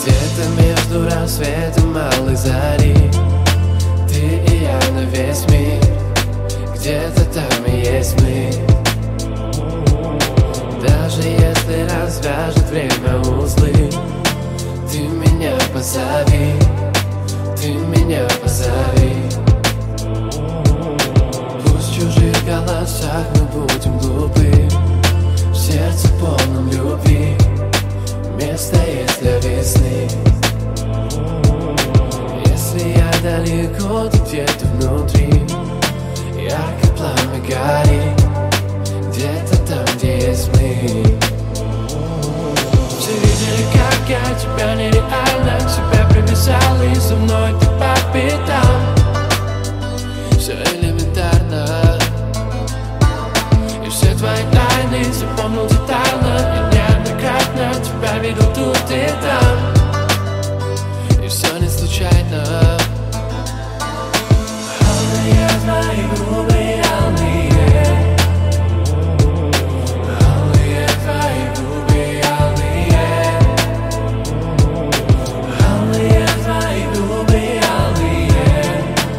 Где-то между рассветом малой зари ты и я на весь мир. Где-то там и есть мы. Даже если развяжет время узлы, ты меня позови, ты меня позови. Пусть в чужих голосах мы будем глупы, в сердце полном любви место есть для весны. Если я далеко, ты где-то внутри, ярко пламя горит, где-то там, где есть мы. Все видели, как я тебя нереально к себе привязал, и со мной ты по пятам. Все элементарно, и все твои тайны запомнил детально. Я неоднократно тебя видел тут и там, и все не случайно. Алые твои губы, алые, алые твои губы, алые, алые твои губы, алые,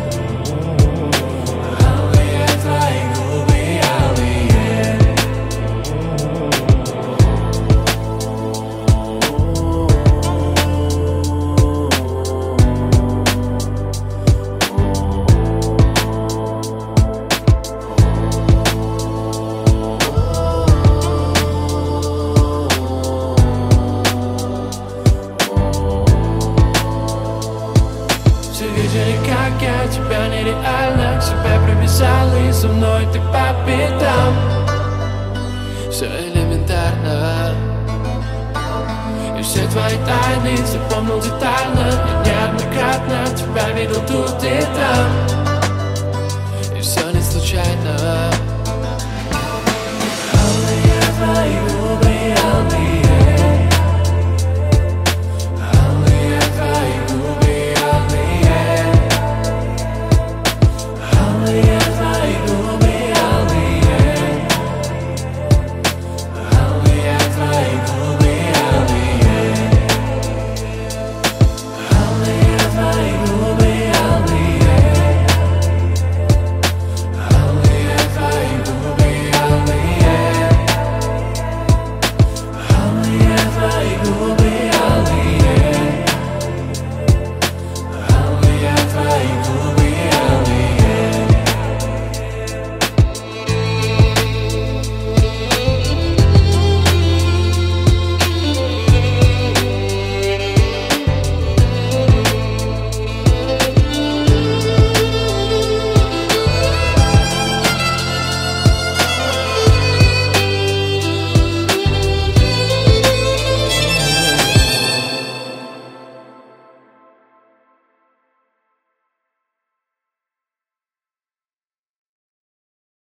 алые твои губы, алые. Все видели, как я тебя нереально к себе привязал, и со мной ты по пятам. Все элементарно, и все твои тайны запомнил детально. Я неоднократно тебя видел тут и там, и все не случайно.